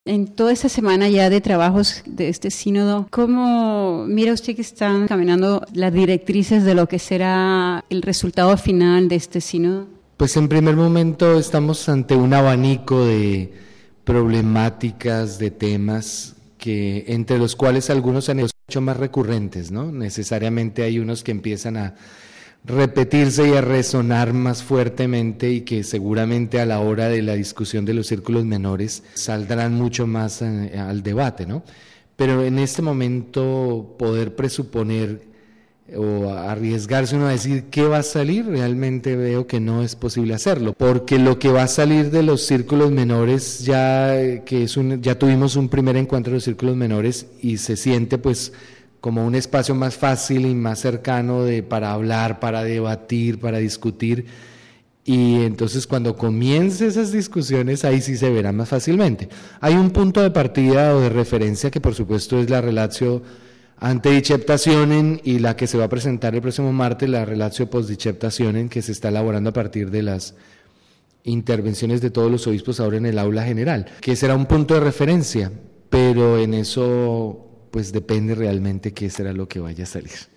En toda esta semana ya de trabajos de este sínodo, ¿cómo mira usted que están caminando las directrices de lo que será el resultado final de este sínodo? Pues en primer momento estamos ante un abanico de problemáticas, de temas, que entre los cuales algunos se han hecho más recurrentes, ¿no? Necesariamente hay unos que empiezan a repetirse y a resonar más fuertemente y que seguramente a la hora de la discusión de los círculos menores saldrán mucho más al debate, ¿no? Pero en este momento poder presuponer o arriesgarse uno a decir qué va a salir, realmente veo que no es posible hacerlo, porque lo que va a salir de los círculos menores ya ya tuvimos un primer encuentro de los círculos menores y se siente pues como un espacio más fácil y más cercano para hablar, para debatir, para discutir, y entonces cuando comience esas discusiones ahí sí se verá más fácilmente. Hay un punto de partida o de referencia que por supuesto es la relatio ante diceptationem y la que se va a presentar el próximo martes, la relatio post diceptationem, que se está elaborando a partir de las intervenciones de todos los obispos ahora en el aula general, que será un punto de referencia, pero en eso pues depende realmente qué será lo que vaya a salir.